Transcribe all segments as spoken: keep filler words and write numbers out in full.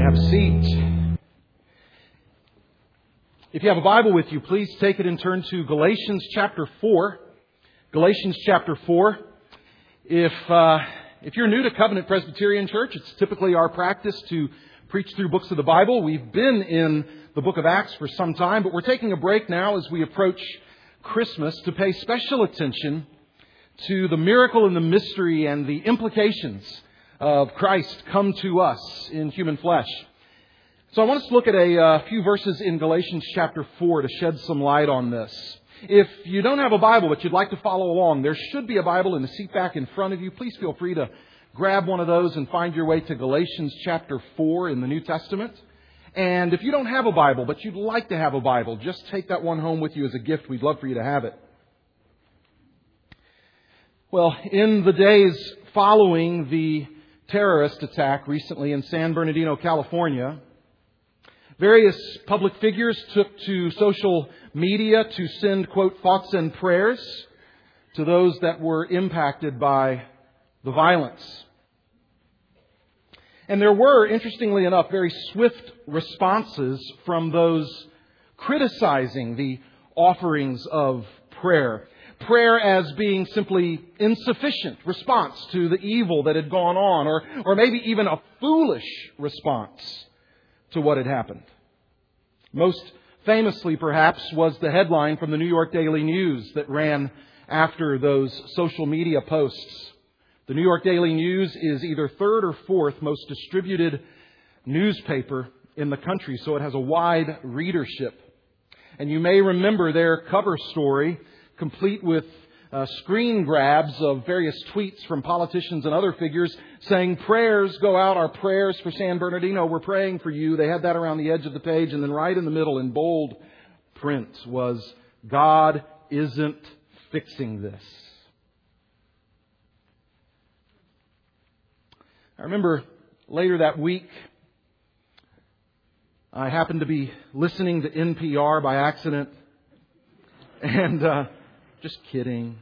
Have a seat. If you have a Bible with you, please take it and turn to Galatians chapter four. Galatians chapter four. If uh, if you're new to Covenant Presbyterian Church, it's typically our practice to preach through books of the Bible. We've been in the book of Acts for some time, but we're taking a break now as we approach Christmas to pay special attention to the miracle and the mystery and the implications of Christ come to us in human flesh. So I want us to look at a uh, few verses in Galatians chapter four to shed some light on this. If you don't have a Bible but you'd like to follow along, there should be a Bible in the seat back in front of you. Please feel free to grab one of those and find your way to Galatians chapter four in the New Testament. And if you don't have a Bible but you'd like to have a Bible, just take that one home with you as a gift. We'd love for you to have it. Well, in the days following the terrorist attack recently in San Bernardino, California, various public figures took to social media to send, quote, thoughts and prayers to those that were impacted by the violence. And there were, interestingly enough, very swift responses from those criticizing the offerings of prayer. Prayer as being simply insufficient response to the evil that had gone on, or, or maybe even a foolish response to what had happened. Most famously, perhaps, was the headline from the New York Daily News that ran after those social media posts. The New York Daily News is either third or fourth most distributed newspaper in the country, so it has a wide readership. And you may remember their cover story, complete with uh, screen grabs of various tweets from politicians and other figures saying, prayers go out, our prayers for San Bernardino, we're praying for you. They had that around the edge of the page, and then right in the middle in bold print was, God isn't fixing this. I remember later that week, I happened to be listening to N P R by accident, and uh, just kidding.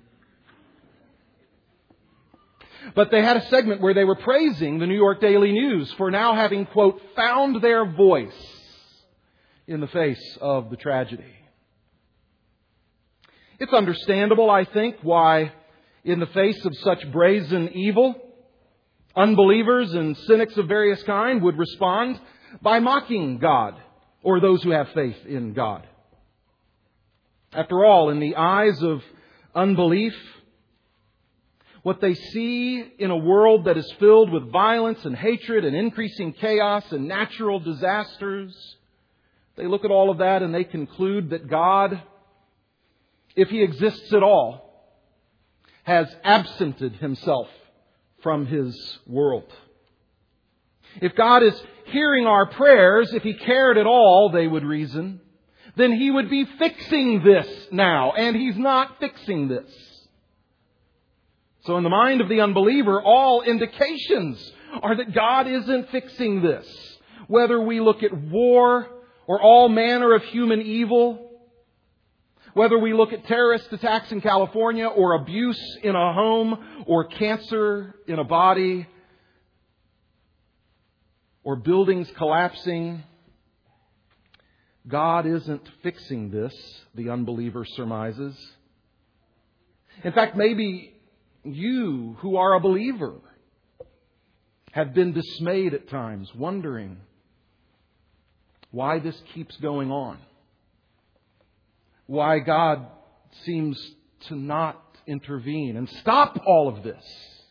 But they had a segment where they were praising the New York Daily News for now having, quote, found their voice in the face of the tragedy. It's understandable, I think, why in the face of such brazen evil, unbelievers and cynics of various kind would respond by mocking God or those who have faith in God. After all, in the eyes of unbelief, what they see in a world that is filled with violence and hatred and increasing chaos and natural disasters, they look at all of that and they conclude that God, if He exists at all, has absented Himself from His world. If God is hearing our prayers, if He cared at all, they would reason, then He would be fixing this now. And He's not fixing this. So in the mind of the unbeliever, all indications are that God isn't fixing this. Whether we look at war or all manner of human evil, whether we look at terrorist attacks in California or abuse in a home or cancer in a body or buildings collapsing, God isn't fixing this, the unbeliever surmises. In fact, maybe you who are a believer have been dismayed at times, wondering why this keeps going on. Why God seems to not intervene and stop all of this.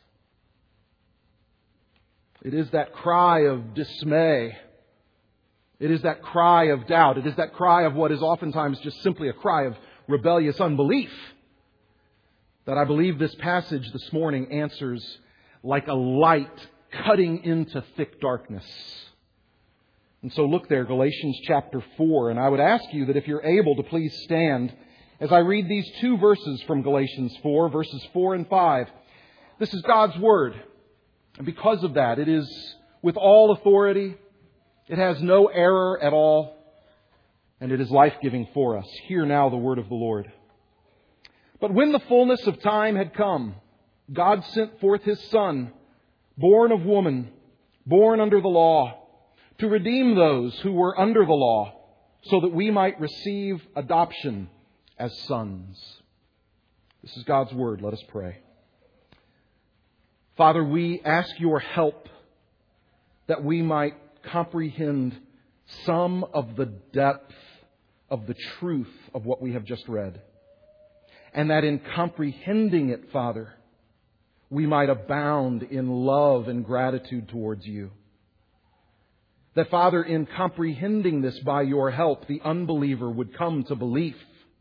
It is that cry of dismay. It is that cry of doubt. It is that cry of what is oftentimes just simply a cry of rebellious unbelief that I believe this passage this morning answers like a light cutting into thick darkness. And so look there, Galatians chapter four. And I would ask you that if you're able to please stand as I read these two verses from Galatians four, verses four and five. This is God's Word. And because of that, it is with all authority. It has no error at all. And it is life-giving for us. Hear now the word of the Lord. But when the fullness of time had come, God sent forth His Son, born of woman, born under the law, to redeem those who were under the law, so that we might receive adoption as sons. This is God's Word. Let us pray. Father, we ask your help that we might comprehend some of the depth of the truth of what we have just read. And that in comprehending it, Father, we might abound in love and gratitude towards you. That, Father, in comprehending this by your help, the unbeliever would come to belief.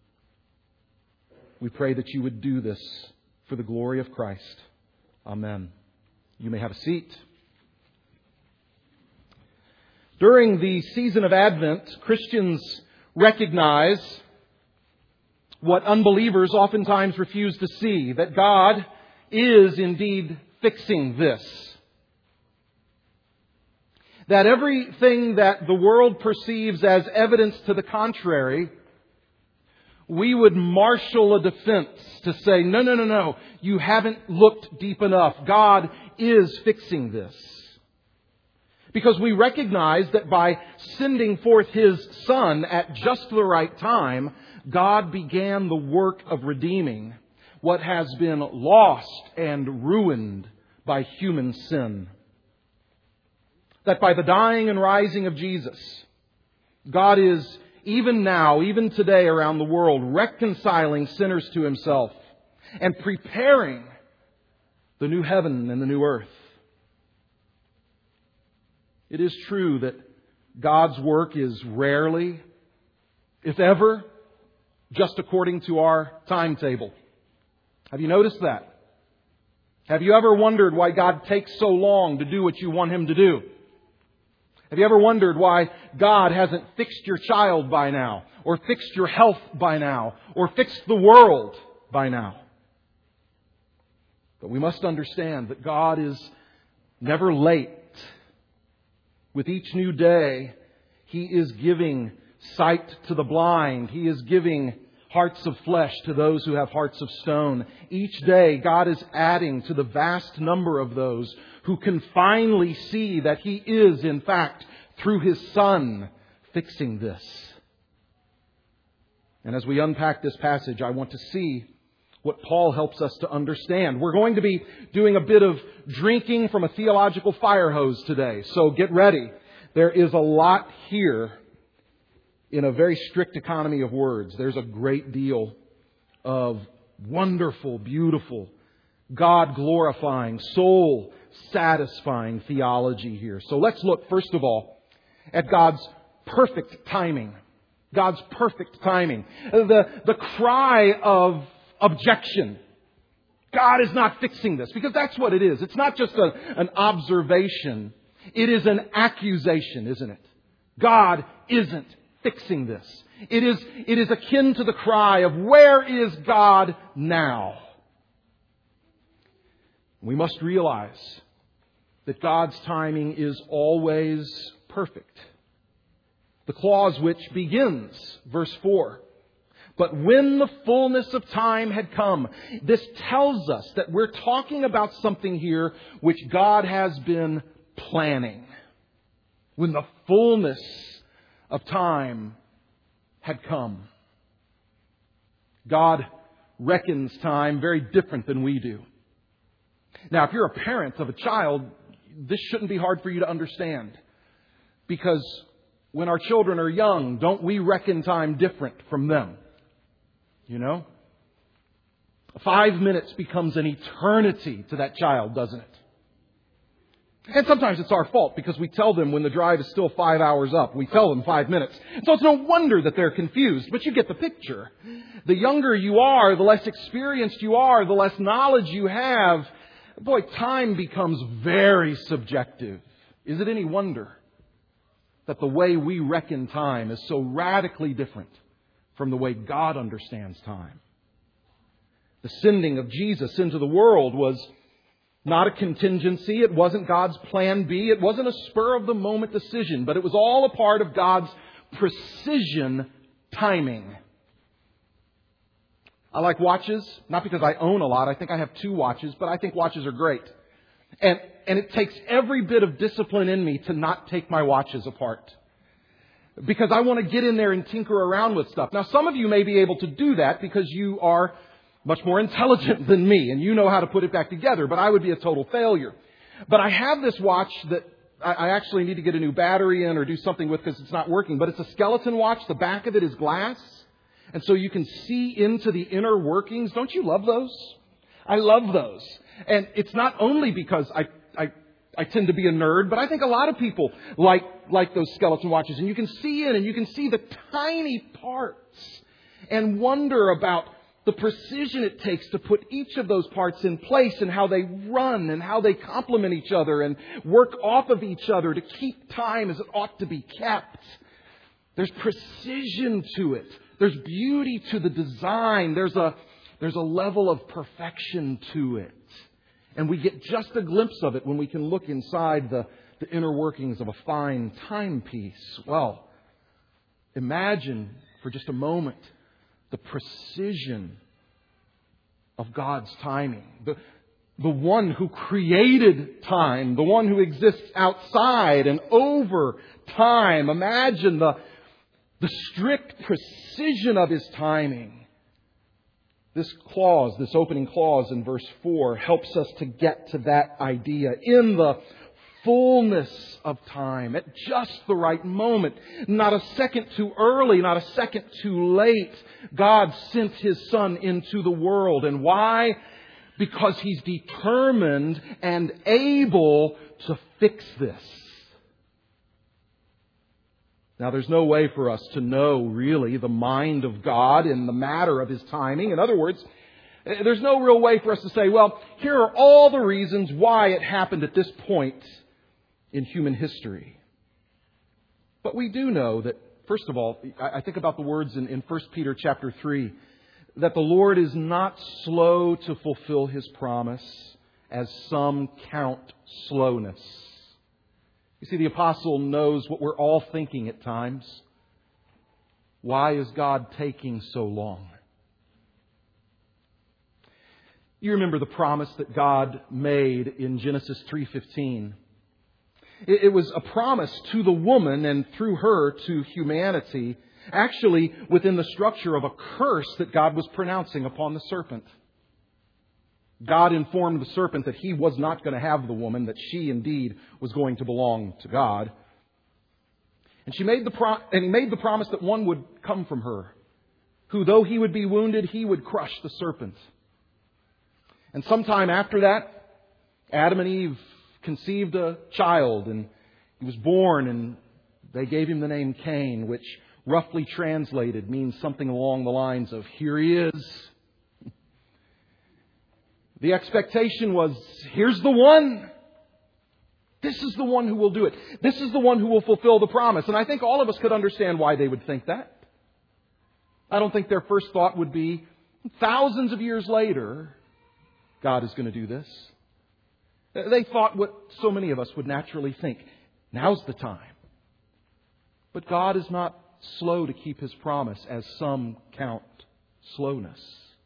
We pray that you would do this for the glory of Christ. Amen. You may have a seat. During the season of Advent, Christians recognize what unbelievers oftentimes refuse to see, that God is indeed fixing this. That everything that the world perceives as evidence to the contrary, we would marshal a defense to say, no, no, no, no, you haven't looked deep enough. God is fixing this. Because we recognize that by sending forth His Son at just the right time, God began the work of redeeming what has been lost and ruined by human sin. That by the dying and rising of Jesus, God is even now, even today around the world, reconciling sinners to Himself and preparing the new heaven and the new earth. It is true that God's work is rarely, if ever, just according to our timetable. Have you noticed that? Have you ever wondered why God takes so long to do what you want Him to do? Have you ever wondered why God hasn't fixed your child by now, or fixed your health by now, or fixed the world by now? But we must understand that God is never late. With each new day, He is giving sight to the blind. He is giving hearts of flesh to those who have hearts of stone. Each day, God is adding to the vast number of those who can finally see that He is, in fact, through His Son, fixing this. And as we unpack this passage, I want to see what Paul helps us to understand. We're going to be doing a bit of drinking from a theological fire hose today, so get ready. There is a lot here in a very strict economy of words. There's a great deal of wonderful, beautiful, God-glorifying, soul-satisfying theology here. So let's look, first of all, at God's perfect timing. God's perfect timing. The, the cry of objection. God is not fixing this. Because that's what it is. It's not just a, an observation. It is an accusation, isn't it? God isn't fixing this. It is, it is akin to the cry of, where is God now? We must realize that God's timing is always perfect. The clause which begins, verse four, but when the fullness of time had come, this tells us that we're talking about something here which God has been planning. When the fullness of time had come. God reckons time very different than we do. Now, if you're a parent of a child, this shouldn't be hard for you to understand. Because when our children are young, don't we reckon time different from them? You know? Five minutes becomes an eternity to that child, doesn't it? And sometimes it's our fault because we tell them when the drive is still five hours up. We tell them five minutes. So it's no wonder that they're confused, but you get the picture. The younger you are, the less experienced you are, the less knowledge you have. Boy, time becomes very subjective. Is it any wonder that the way we reckon time is so radically different from the way God understands time? The sending of Jesus into the world was not a contingency. It wasn't God's plan B. It wasn't a spur-of-the-moment decision. But it was all a part of God's precision timing. I like watches. Not because I own a lot. I think I have two watches. But I think watches are great. And, and it takes every bit of discipline in me to not take my watches apart. Because I want to get in there and tinker around with stuff. Now, some of you may be able to do that because you are much more intelligent than me and you know how to put it back together, but I would be a total failure. But I have this watch that I actually need to get a new battery in or do something with because it's not working. But it's a skeleton watch. The back of it is glass. And so you can see into the inner workings. Don't you love those? I love those. And it's not only because I, I, I tend to be a nerd, but I think a lot of people like, like those skeleton watches. And you can see in and you can see the tiny parts and wonder about the precision it takes to put each of those parts in place and how they run and how they complement each other and work off of each other to keep time as it ought to be kept. There's precision to it. There's beauty to the design. There's a, there's a level of perfection to it. And we get just a glimpse of it when we can look inside the, the inner workings of a fine timepiece. Well, imagine for just a moment the precision of God's timing. The, the one who created time. The one who exists outside and over time. Imagine the, the strict precision of His timing. This clause, this opening clause in verse four helps us to get to that idea. In the fullness of time, at just the right moment, not a second too early, not a second too late, God sent His Son into the world. And why? Because He's determined and able to fix this. Now, there's no way for us to know, really, the mind of God in the matter of His timing. In other words, there's no real way for us to say, well, here are all the reasons why it happened at this point in human history. But we do know that, first of all, I think about the words in, in First Peter chapter three, that the Lord is not slow to fulfill His promise, as some count slowness. You see, the apostle knows what we're all thinking at times. Why is God taking so long? You remember the promise that God made in Genesis three fifteen. It, it was a promise to the woman and through her to humanity, actually within the structure of a curse that God was pronouncing upon the serpent. God informed the serpent that he was not going to have the woman, that she indeed was going to belong to God. And she made the pro- and he made the promise that one would come from her, who though he would be wounded, he would crush the serpent. And sometime after that, Adam and Eve conceived a child, and he was born, and they gave him the name Cain, which roughly translated means something along the lines of, here he is. The expectation was, here's the one. This is the one who will do it. This is the one who will fulfill the promise. And I think all of us could understand why they would think that. I don't think their first thought would be, thousands of years later, God is going to do this. They thought what so many of us would naturally think. Now's the time. But God is not slow to keep His promise, as some count slowness.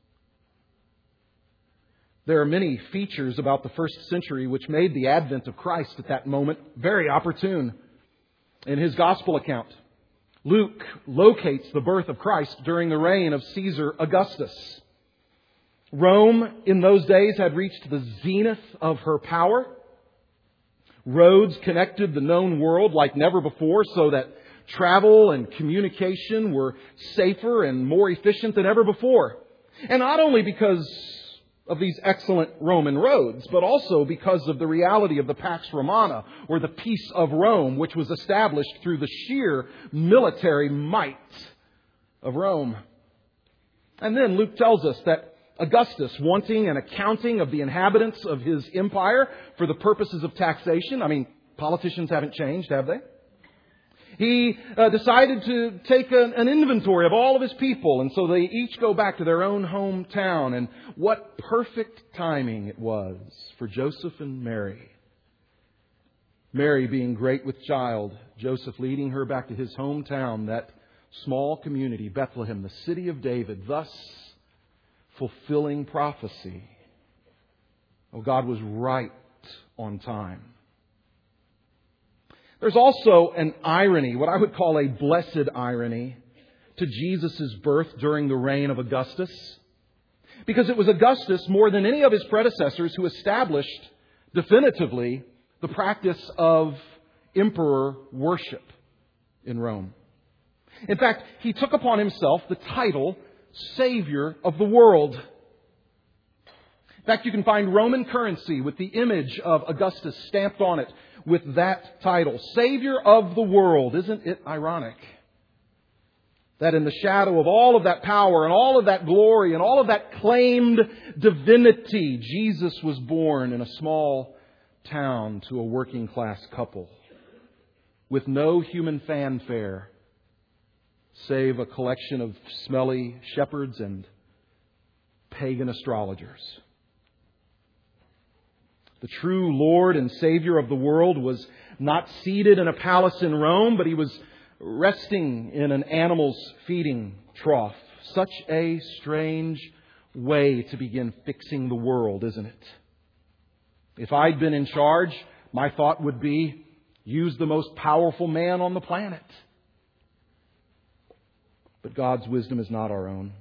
There are many features about the first century which made the advent of Christ at that moment very opportune. In his gospel account, Luke locates the birth of Christ during the reign of Caesar Augustus. Rome in those days had reached the zenith of her power. Roads connected the known world like never before, so that travel and communication were safer and more efficient than ever before. And not only because of these excellent Roman roads, but also because of the reality of the Pax Romana, or the peace of Rome, which was established through the sheer military might of Rome. And then Luke tells us that Augustus, wanting an accounting of the inhabitants of his empire for the purposes of taxation, I mean, politicians haven't changed, have they? He uh, decided to take an, an inventory of all of his people, and so they each go back to their own hometown. And what perfect timing it was for Joseph and Mary. Mary being great with child, Joseph leading her back to his hometown, that small community, Bethlehem, the city of David, thus fulfilling prophecy. Oh, God was right on time. There's also an irony, what I would call a blessed irony, to Jesus' birth during the reign of Augustus. Because it was Augustus, more than any of his predecessors, who established definitively the practice of emperor worship in Rome. In fact, he took upon himself the title Savior of the world. In fact, you can find Roman currency with the image of Augustus stamped on it with that title, Savior of the world. Isn't it ironic that in the shadow of all of that power and all of that glory and all of that claimed divinity, Jesus was born in a small town to a working class couple with no human fanfare save a collection of smelly shepherds and pagan astrologers. The true Lord and Savior of the world was not seated in a palace in Rome, but He was resting in an animal's feeding trough. Such a strange way to begin fixing the world, isn't it? If I'd been in charge, my thought would be, use the most powerful man on the planet. But God's wisdom is not our own.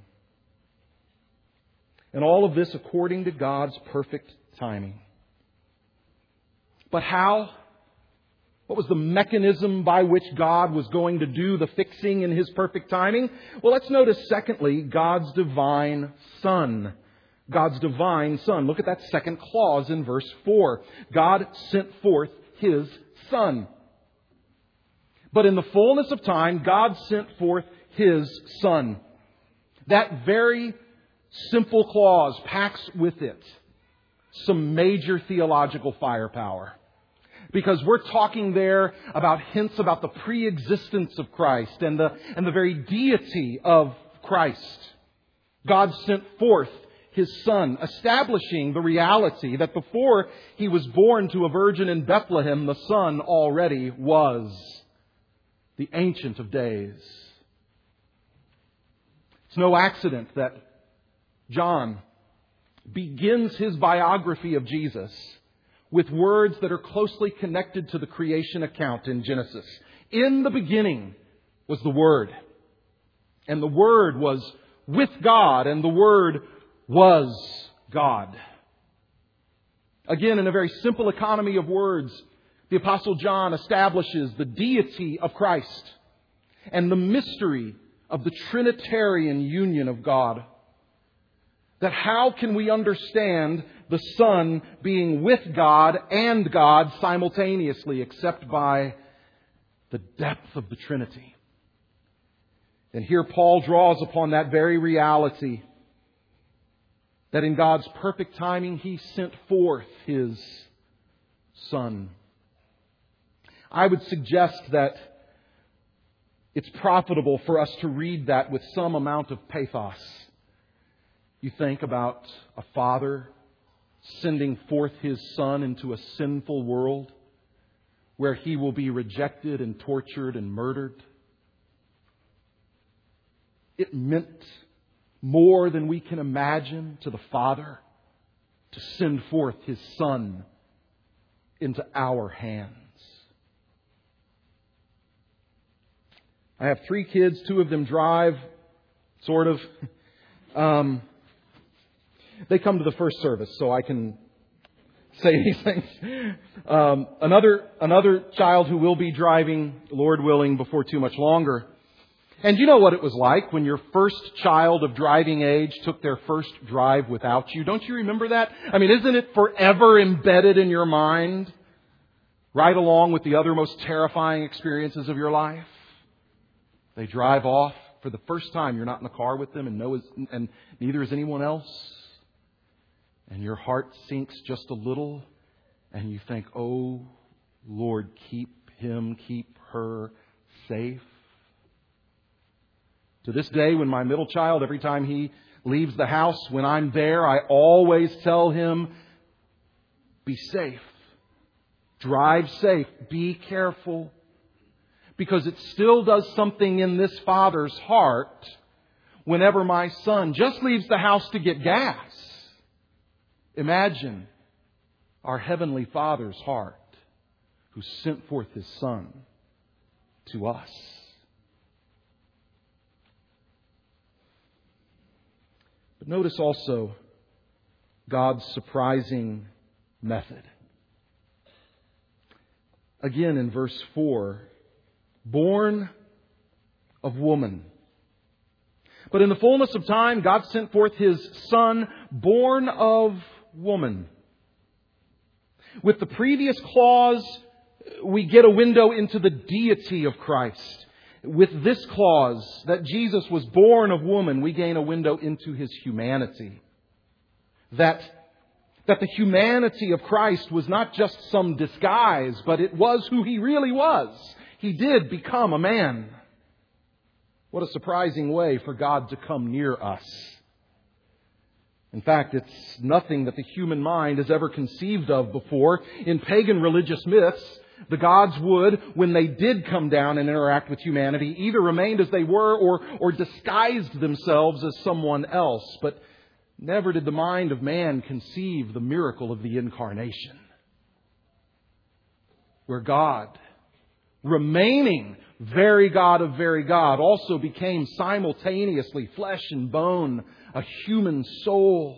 And all of this according to God's perfect timing. But how? What was the mechanism by which God was going to do the fixing in His perfect timing? Well, let's notice, secondly, God's divine Son. God's divine Son. Look at that second clause in verse four. God sent forth His Son. But in the fullness of time, God sent forth His Son. That very simple clause packs with it some major theological firepower. Because we're talking there about hints about the pre-existence of Christ and the, and the very deity of Christ. God sent forth His Son, establishing the reality that before He was born to a virgin in Bethlehem, the Son already was the Ancient of Days. It's no accident that John begins his biography of Jesus with words that are closely connected to the creation account in Genesis. In the beginning was the Word, and the Word was with God, and the Word was God. Again, in a very simple economy of words, the Apostle John establishes the deity of Christ and the mystery of the Trinitarian union of God. That how can we understand the Son being with God and God simultaneously except by the depth of the Trinity? And here Paul draws upon that very reality that in God's perfect timing He sent forth His Son. I would suggest that it's profitable for us to read that with some amount of pathos. You think about a father sending forth his son into a sinful world where he will be rejected and tortured and murdered. It meant more than we can imagine to the Father to send forth His Son into our hands. I have three kids. Two of them drive, sort of. Um, they come to the first service, so I can say these things. Um, another another child who will be driving, Lord willing, before too much longer. And you know what it was like when your first child of driving age took their first drive without you. Don't you remember that? I mean, isn't it forever embedded in your mind? Right along with the other most terrifying experiences of your life. They drive off for the first time. You're not in the car with them, and no, and neither is anyone else. And your heart sinks just a little, and you think, "Oh, Lord, keep him, keep her safe." To this day, when my middle child, every time he leaves the house, when I'm there, I always tell him, "Be safe. Drive safe. Be careful." Because it still does something in this father's heart whenever my son just leaves the house to get gas. Imagine our Heavenly Father's heart, who sent forth His Son to us. But notice also God's surprising method. Again in verse four, born of woman. But in the fullness of time, God sent forth His Son, born of woman. With the previous clause, we get a window into the deity of Christ. With this clause, that Jesus was born of woman, we gain a window into His humanity. That, that the humanity of Christ was not just some disguise, but it was who He really was. He did become a man. What a surprising way for God to come near us. In fact, it's nothing that the human mind has ever conceived of before. In pagan religious myths, the gods would, when they did come down and interact with humanity, either remained as they were or, or disguised themselves as someone else. But never did the mind of man conceive the miracle of the incarnation, where God, remaining very God of very God, also became simultaneously flesh and bone, a human soul.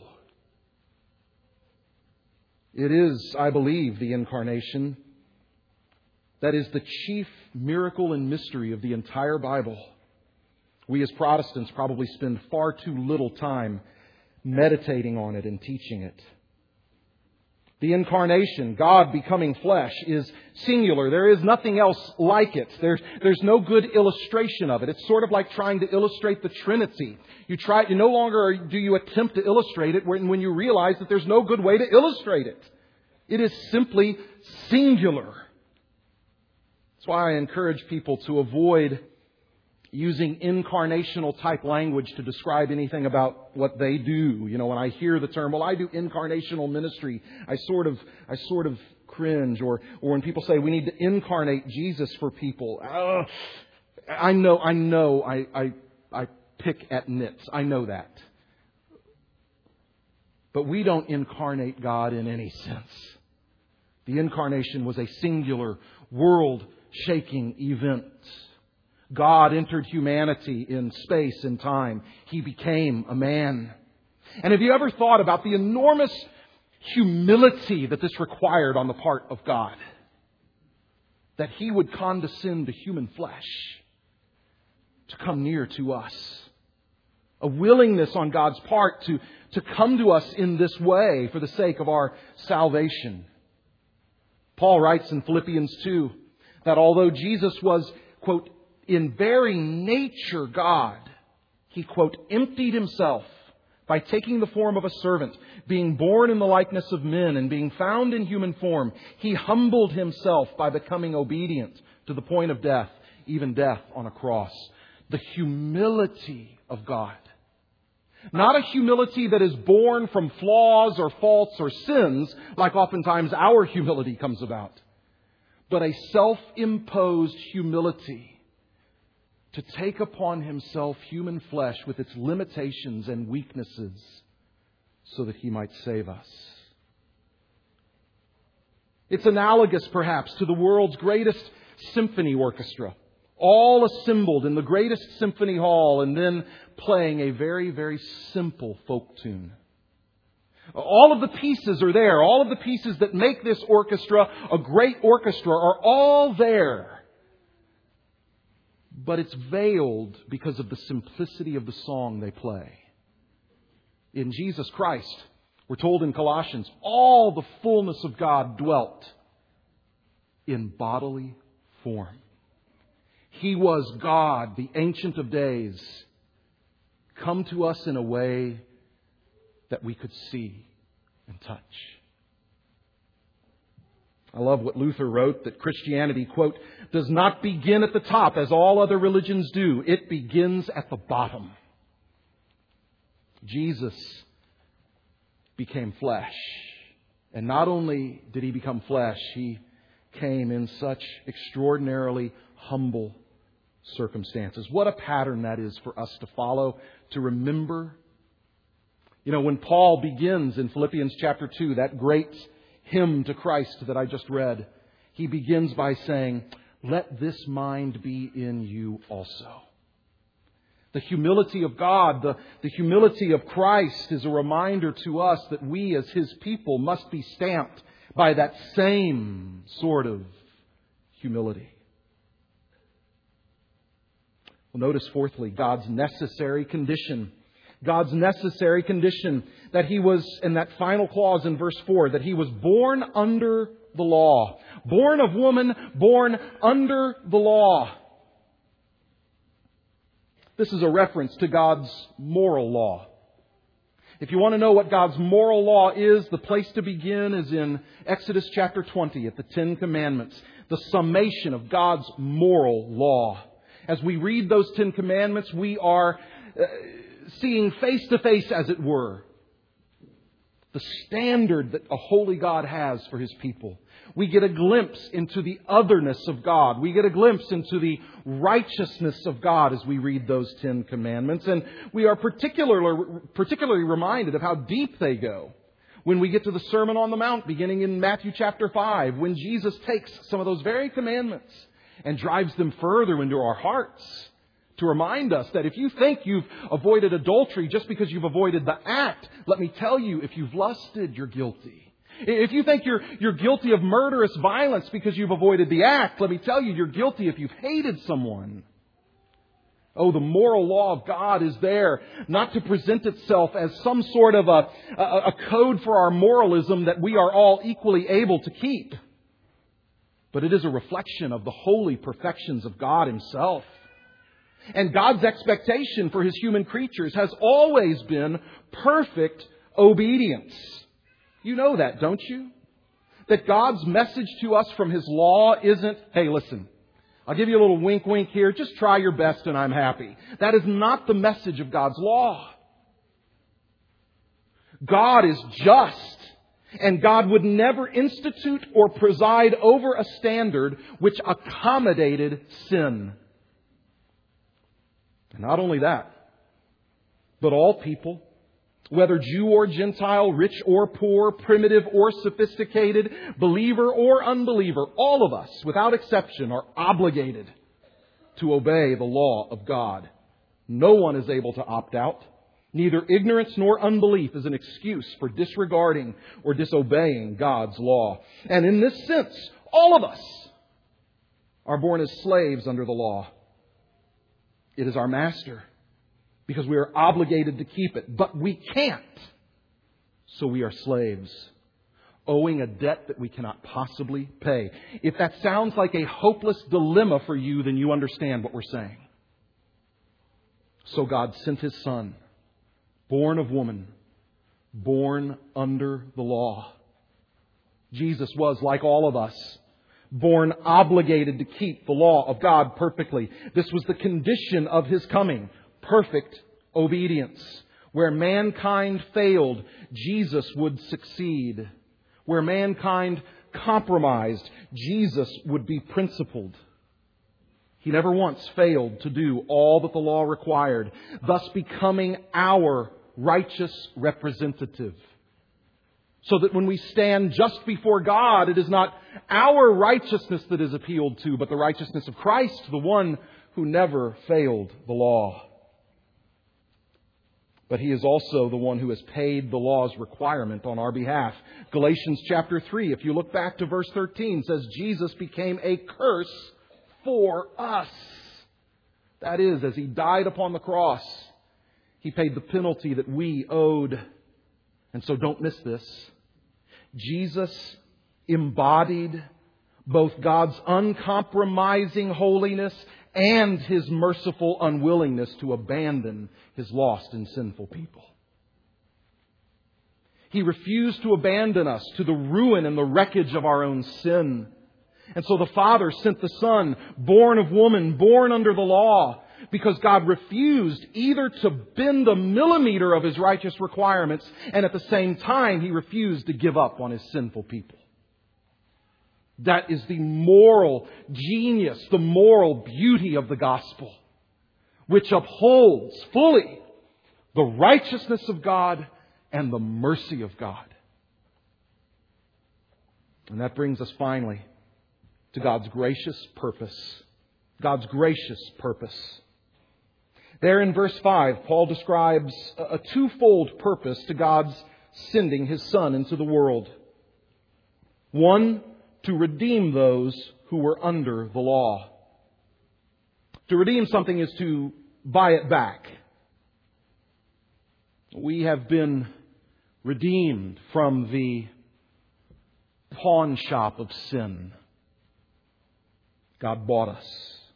It is, I believe, the incarnation that is the chief miracle and mystery of the entire Bible. We as Protestants probably spend far too little time meditating on it and teaching it. The incarnation, God becoming flesh, is singular. There is nothing else like it. There's, there's no good illustration of it. It's sort of like trying to illustrate the Trinity. You try, you no longer do you attempt to illustrate it when, when you realize that there's no good way to illustrate it. It is simply singular. That's why I encourage people to avoid using incarnational type language to describe anything about what they do. You know, when I hear the term, well, I do incarnational ministry, I sort of, I sort of cringe. Or, or when people say we need to incarnate Jesus for people, uh, I know, I know, I, I, I pick at nits. I know that. But we don't incarnate God in any sense. The incarnation was a singular, world-shaking event. God entered humanity in space and time. He became a man. And have you ever thought about the enormous humility that this required on the part of God? That He would condescend to human flesh to come near to us. A willingness on God's part to, to come to us in this way for the sake of our salvation. Paul writes in Philippians two that although Jesus was, quote, in very nature God, He, quote, emptied Himself by taking the form of a servant, being born in the likeness of men and being found in human form. He humbled Himself by becoming obedient to the point of death, even death on a cross. The humility of God. Not a humility that is born from flaws or faults or sins, like oftentimes our humility comes about, but a self-imposed humility to take upon Himself human flesh with its limitations and weaknesses so that He might save us. It's analogous, perhaps, to the world's greatest symphony orchestra, all assembled in the greatest symphony hall and then playing a very, very simple folk tune. All of the pieces are there. All of the pieces that make this orchestra a great orchestra are all there. But it's veiled because of the simplicity of the song they play. In Jesus Christ, we're told in Colossians, all the fullness of God dwelt in bodily form. He was God, the Ancient of Days, come to us in a way that we could see and touch. I love what Luther wrote, that Christianity, quote, does not begin at the top as all other religions do. It begins at the bottom. Jesus became flesh. And not only did He become flesh, He came in such extraordinarily humble circumstances. What a pattern that is for us to follow, to remember. You know, when Paul begins in Philippians chapter two, that great hymn to Christ that I just read, he begins by saying, "Let this mind be in you also." The humility of God, the, the humility of Christ is a reminder to us that we as His people must be stamped by that same sort of humility. Well, notice fourthly, God's necessary condition. God's necessary condition that He was, in that final clause in verse four, that He was born under the law. Born of woman, born under the law. This is a reference to God's moral law. If you want to know what God's moral law is, the place to begin is in Exodus chapter twenty at the Ten Commandments, the summation of God's moral law. As we read those Ten Commandments, we are uh, seeing face to face, as it were, the standard that a holy God has for His people. We get a glimpse into the otherness of God. We get a glimpse into the righteousness of God as we read those Ten Commandments. And we are particularly, particularly reminded of how deep they go when we get to the Sermon on the Mount, beginning in Matthew chapter five, when Jesus takes some of those very commandments and drives them further into our hearts to remind us that if you think you've avoided adultery just because you've avoided the act, let me tell you, if you've lusted, you're guilty. If you think you're, you're guilty of murderous violence because you've avoided the act, let me tell you, you're guilty if you've hated someone. Oh, the moral law of God is there not to present itself as some sort of a, a, a code for our moralism that we are all equally able to keep. But it is a reflection of the holy perfections of God Himself. And God's expectation for His human creatures has always been perfect obedience. You know that, don't you? That God's message to us from His law isn't, hey, listen, I'll give you a little wink wink here. Just try your best and I'm happy. That is not the message of God's law. God is just. And God would never institute or preside over a standard which accommodated sin. And not only that, but all people, whether Jew or Gentile, rich or poor, primitive or sophisticated, believer or unbeliever, all of us, without exception, are obligated to obey the law of God. No one is able to opt out. Neither ignorance nor unbelief is an excuse for disregarding or disobeying God's law. And in this sense, all of us are born as slaves under the law. It is our master, because we are obligated to keep it. But we can't. So we are slaves, owing a debt that we cannot possibly pay. If that sounds like a hopeless dilemma for you, then you understand what we're saying. So God sent His Son, born of woman, born under the law. Jesus was, like all of us, born obligated to keep the law of God perfectly. This was the condition of His coming. Perfect obedience. Where mankind failed, Jesus would succeed. Where mankind compromised, Jesus would be principled. He never once failed to do all that the law required, thus becoming our righteous representative. So that when we stand just before God, it is not our righteousness that is appealed to, but the righteousness of Christ, the one who never failed the law. But He is also the one who has paid the law's requirement on our behalf. Galatians chapter three, if you look back to verse thirteen, says Jesus became a curse for us. That is, as He died upon the cross, He paid the penalty that we owed. And so don't miss this. Jesus embodied both God's uncompromising holiness and His merciful unwillingness to abandon His lost and sinful people. He refused to abandon us to the ruin and the wreckage of our own sin. And so the Father sent the Son, born of woman, born under the law, because God refused either to bend a millimeter of His righteous requirements, and at the same time He refused to give up on His sinful people. That is the moral genius, the moral beauty of the gospel, which upholds fully the righteousness of God and the mercy of God. And that brings us finally to God's gracious purpose. God's gracious purpose. There in verse five, Paul describes a twofold purpose to God's sending His Son into the world. One, to redeem those who were under the law. To redeem something is to buy it back. We have been redeemed from the pawn shop of sin. God bought us.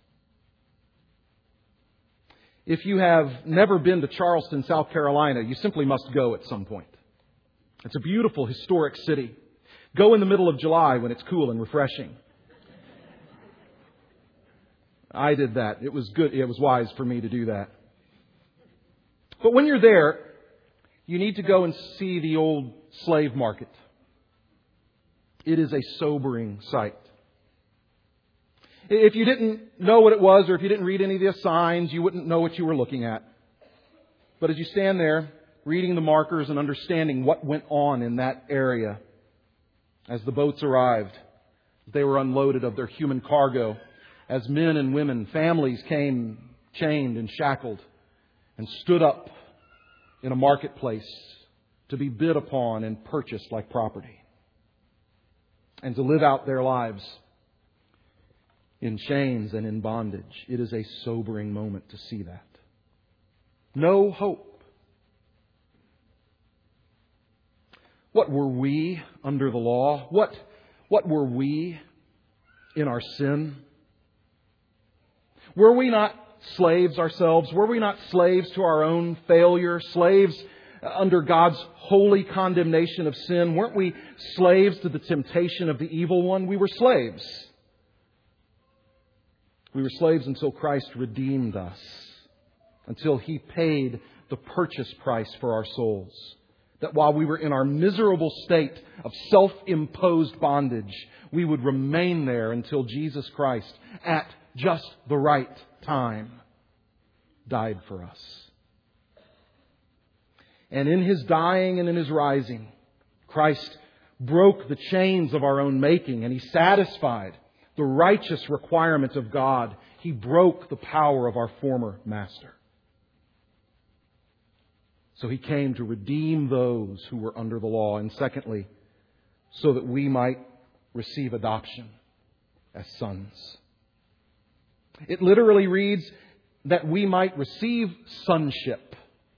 If you have never been to Charleston, South Carolina, you simply must go at some point. It's a beautiful, historic city. Go in the middle of July when it's cool and refreshing. I did that. It was good. It was wise for me to do that. But when you're there, you need to go and see the old slave market. It is a sobering sight. If you didn't know what it was, or if you didn't read any of the signs, you wouldn't know what you were looking at. But as you stand there, reading the markers and understanding what went on in that area, as the boats arrived, they were unloaded of their human cargo, as men and women, families came chained and shackled and stood up in a marketplace to be bid upon and purchased like property, and to live out their lives in chains and in bondage. It is a sobering moment to see that. No hope. What were we under the law? What, what were we in our sin? Were we not slaves ourselves? Were we not slaves to our own failure? Slaves under God's holy condemnation of sin? Weren't we slaves to the temptation of the evil one? We were slaves. We were slaves until Christ redeemed us, until He paid the purchase price for our souls. That while we were in our miserable state of self-imposed bondage, we would remain there until Jesus Christ, at just the right time, died for us. And in His dying and in His rising, Christ broke the chains of our own making, and He satisfied the righteous requirement of God. He broke the power of our former master. So He came to redeem those who were under the law. And secondly, so that we might receive adoption as sons. It literally reads that we might receive sonship.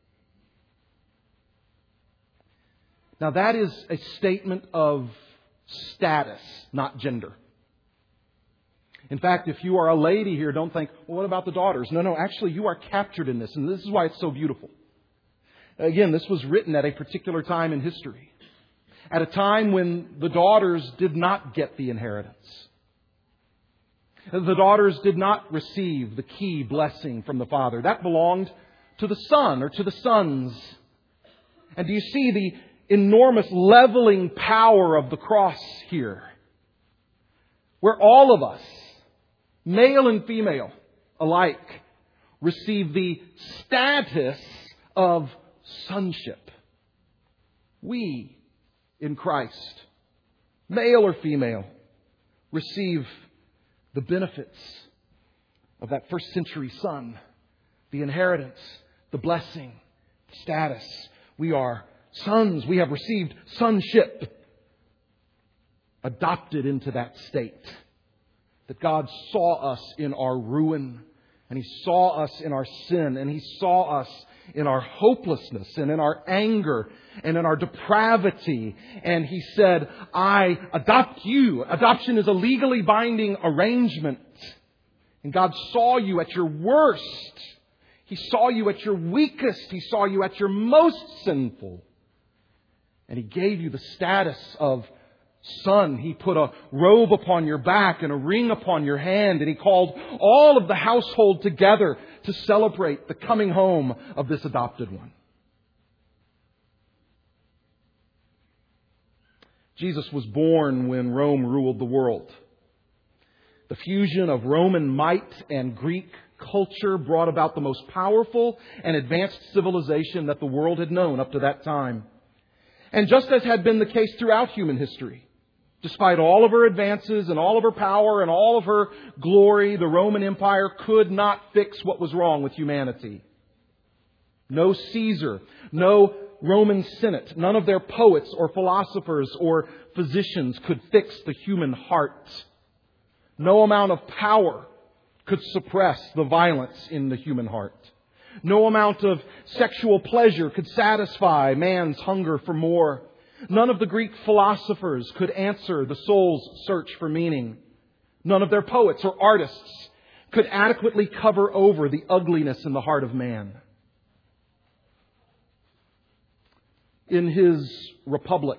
Now that is a statement of status, not gender. In fact, if you are a lady here, don't think, well, what about the daughters? No, no, actually you are captured in this. And this is why it's so beautiful. Again, this was written at a particular time in history. At a time when the daughters did not get the inheritance. The daughters did not receive the key blessing from the father. That belonged to the son or to the sons. And do you see the enormous leveling power of the cross here? Where all of us, male and female alike, receive the status of sonship. We, in Christ, male or female, receive the benefits of that first century son, the inheritance, the blessing, the status. We are sons. We have received sonship, adopted into that state. That God saw us in our ruin, and He saw us in our sin, and He saw us in our hopelessness and in our anger and in our depravity. And He said, I adopt you. Adoption is a legally binding arrangement. And God saw you at your worst. He saw you at your weakest. He saw you at your most sinful. And He gave you the status of son. He put a robe upon your back and a ring upon your hand. And He called all of the household together to celebrate the coming home of this adopted one. Jesus was born when Rome ruled the world. The fusion of Roman might and Greek culture brought about the most powerful and advanced civilization that the world had known up to that time. And just as had been the case throughout human history, Despite all of her advances and all of her power and all of her glory, the Roman Empire could not fix what was wrong with humanity. No Caesar, no Roman Senate, none of their poets or philosophers or physicians could fix the human heart. No amount of power could suppress the violence in the human heart. No amount of sexual pleasure could satisfy man's hunger for more. None of the Greek philosophers could answer the soul's search for meaning. None of their poets or artists could adequately cover over the ugliness in the heart of man. In his Republic,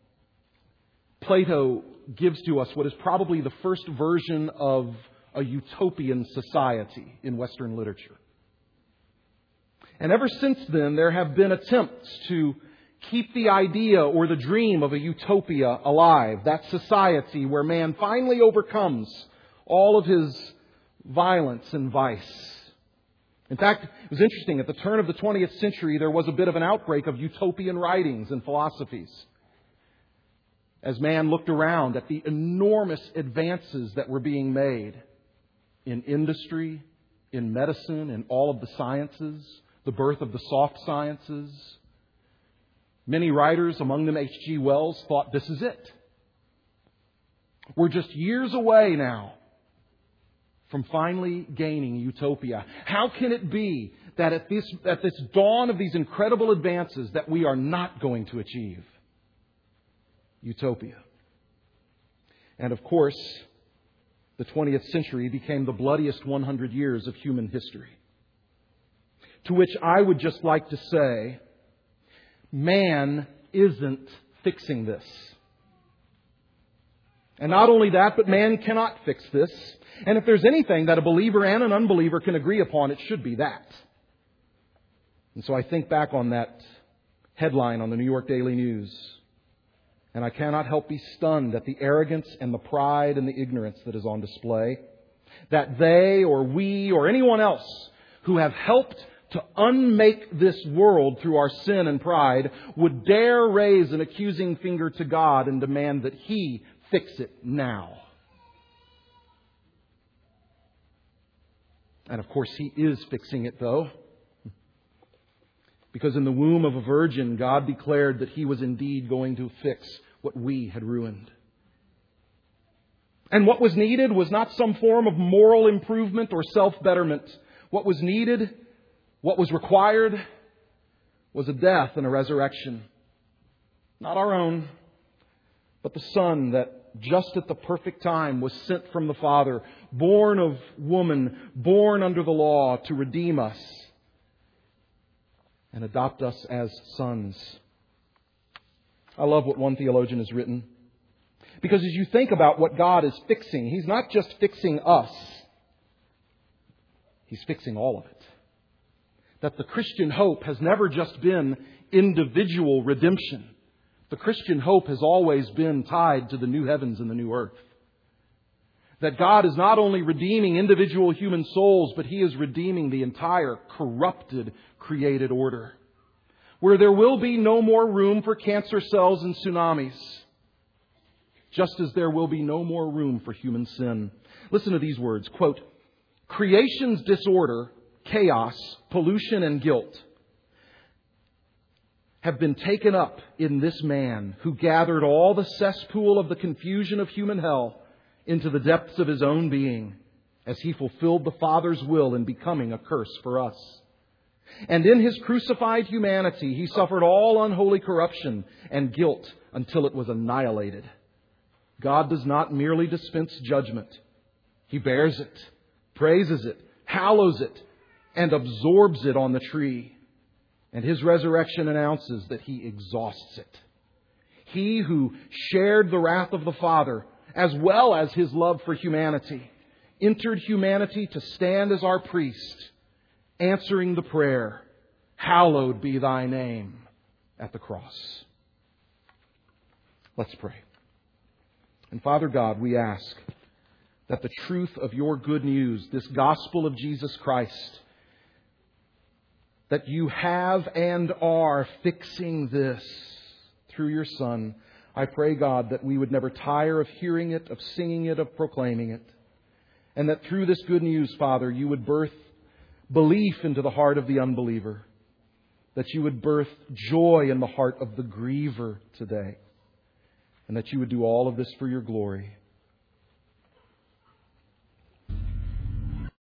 Plato gives to us what is probably the first version of a utopian society in Western literature. And ever since then, there have been attempts to keep the idea or the dream of a utopia alive. That society where man finally overcomes all of his violence and vice. In fact, it was interesting. At the turn of the twentieth century, there was a bit of an outbreak of utopian writings and philosophies. As man looked around at the enormous advances that were being made in industry, in medicine, in all of the sciences, the birth of the soft sciences. Many writers, among them H G Wells, thought this is it. We're just years away now from finally gaining utopia. How can it be that at this, at this dawn of these incredible advances that we are not going to achieve utopia? And of course, the twentieth century became the bloodiest one hundred years of human history. To which I would just like to say, man isn't fixing this. And not only that, but man cannot fix this. And if there's anything that a believer and an unbeliever can agree upon, it should be that. And so I think back on that headline on the New York Daily News, and I cannot help be stunned at the arrogance and the pride and the ignorance that is on display. That they or we or anyone else who have helped to unmake this world through our sin and pride would dare raise an accusing finger to God and demand that He fix it now. And of course He is fixing it, though. Because in the womb of a virgin, God declared that He was indeed going to fix what we had ruined. And what was needed was not some form of moral improvement or self-betterment. What was needed, what was required, was a death and a resurrection. Not our own, but the Son that just at the perfect time was sent from the Father, born of woman, born under the law to redeem us and adopt us as sons. I love what one theologian has written. Because as you think about what God is fixing, He's not just fixing us. He's fixing all of it. That the Christian hope has never just been individual redemption. The Christian hope has always been tied to the new heavens and the new earth. That God is not only redeeming individual human souls, but He is redeeming the entire corrupted created order. Where there will be no more room for cancer cells and tsunamis. Just as there will be no more room for human sin. Listen to these words, quote, "Creation's disorder, chaos, pollution, and guilt have been taken up in this man who gathered all the cesspool of the confusion of human hell into the depths of his own being as He fulfilled the Father's will in becoming a curse for us. And in His crucified humanity, He suffered all unholy corruption and guilt until it was annihilated. God does not merely dispense judgment. He bears it, praises it, hallows it, and absorbs it on the tree. And His resurrection announces that He exhausts it. He who shared the wrath of the Father, as well as His love for humanity, entered humanity to stand as our priest, answering the prayer, "Hallowed be Thy name," at the cross. Let's pray. And Father God, we ask that the truth of Your good news, this gospel of Jesus Christ, that You have and are fixing this through Your Son, I pray, God, that we would never tire of hearing it, of singing it, of proclaiming it. And that through this good news, Father, you would birth belief into the heart of the unbeliever. That you would birth joy in the heart of the griever today. And that you would do all of this for your glory.